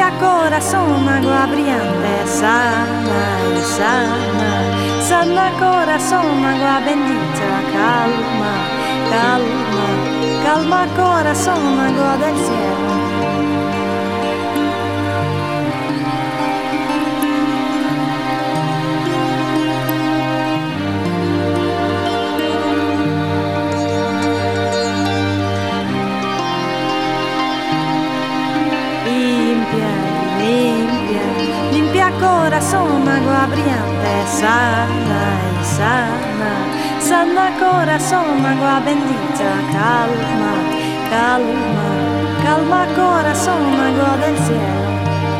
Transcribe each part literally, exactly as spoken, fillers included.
limpia corazón, agua brillante, sana y sana, sana corazón, agua bendita, calma, calma, calma corazón, agua del cielo. Limpia corazón, agua brillante, sana y sana, sana corazón, agua bendita, calma, calma, calma corazón, agua del cielo.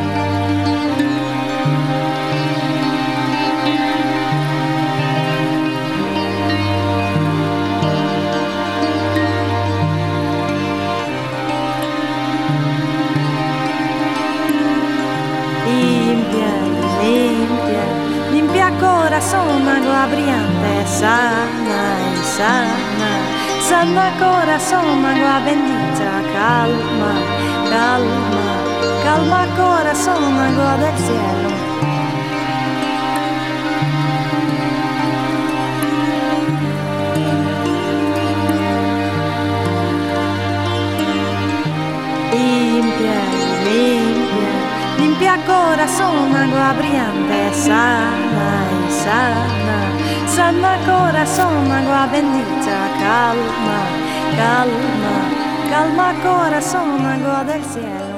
Limpia corazón, agua brillante, sana y sana, sana corazón, agua bendita, calma, calma, calma corazón, agua del cielo. Limpia, limpia, limpia corazón, agua brillante, sana y sana, sana corazón, agua bendita, calma, calma, calma corazón, agua del cielo.